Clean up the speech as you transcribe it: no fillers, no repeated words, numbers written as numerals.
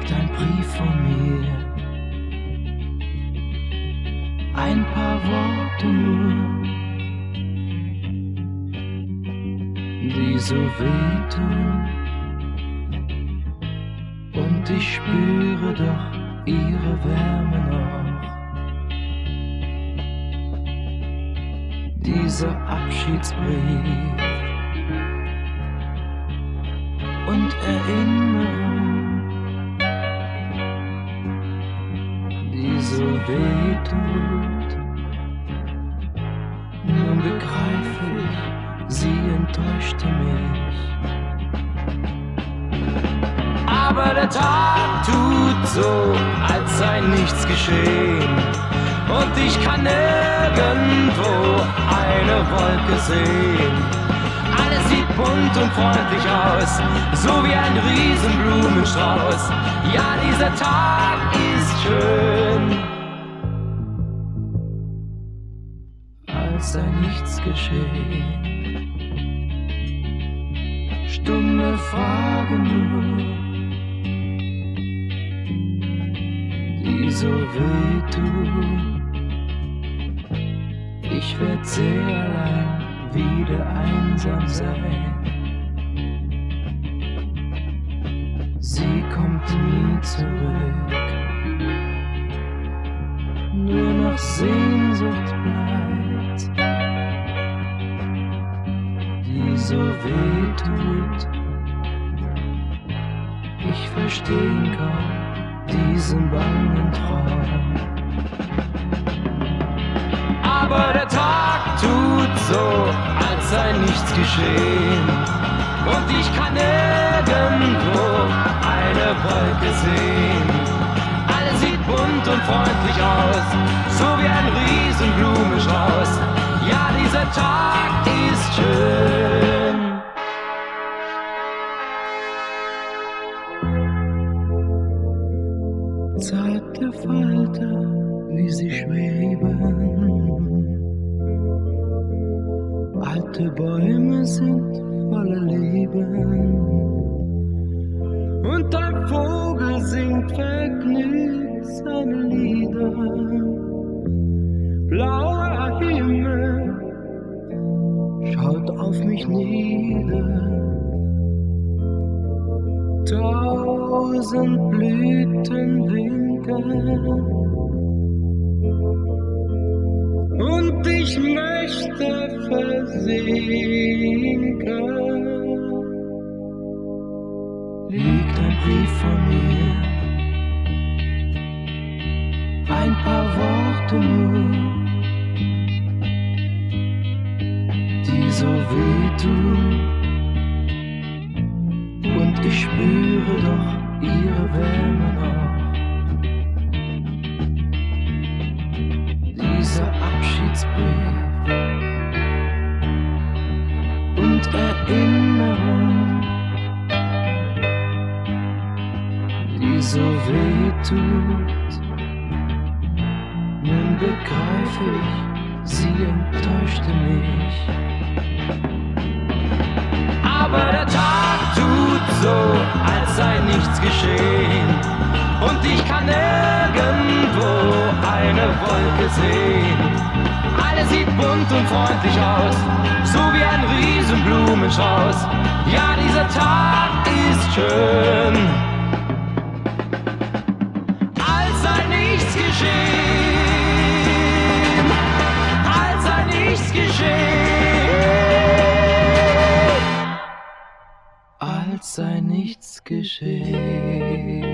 liegt ein Brief von mir, ein paar Worte nur, die so wehtun, und ich spüre doch ihre Wärme noch. Dieser Abschiedsbrief und Erinnerung, die so wehtut. Nun begreife ich, sie enttäuschte mich. Aber der Tag tut so, als sei nichts geschehen, und ich kann nirgendwo eine Wolke sehen. Alles sieht bunt und freundlich aus, so wie ein Riesenblumenstrauß. Ja, dieser Tag ist schön, als sei nichts geschehen. Stumme Fragen nur, die so wehtun. Ich werd sehr allein, wieder einsam sein. Sie kommt nie zurück, nur noch Sehnsucht bleibt, die so wehtut. Ich versteh kaum diesen bangen Traum. Aber der Tag tut so, als sei nichts geschehen, und ich kann nirgendwo eine Wolke sehen. Alles sieht bunt und freundlich aus, so wie ein Riesenblumenstrauß. Ja, dieser Tag ist schön. Zarte Falter, wie sie schweben. Alte Bäume sind voller Leben, und ein Vogel singt vergnügt seine Lieder. Blauer Himmel schaut auf mich nieder. 1000 Blüten winken, und ich möchte versinken. Liegt ein Brief von mir, ein paar Worte nur, die so wehtun, und ich spüre doch ihre Wärme noch. Dieser Abschiedsbrief und Erinnerung, die so wehtut. Nun begreife ich, sie enttäuschte mich. Aber der Tag tut so, als sei nichts geschehen, und ich kann nirgendwo eine Wolke sehen. Alles sieht bunt und freundlich aus, so wie ein Riesenblumenstrauß. Ja, dieser Tag ist schön, als sei nichts geschehen, als sei nichts geschehen, als sei nichts geschehen.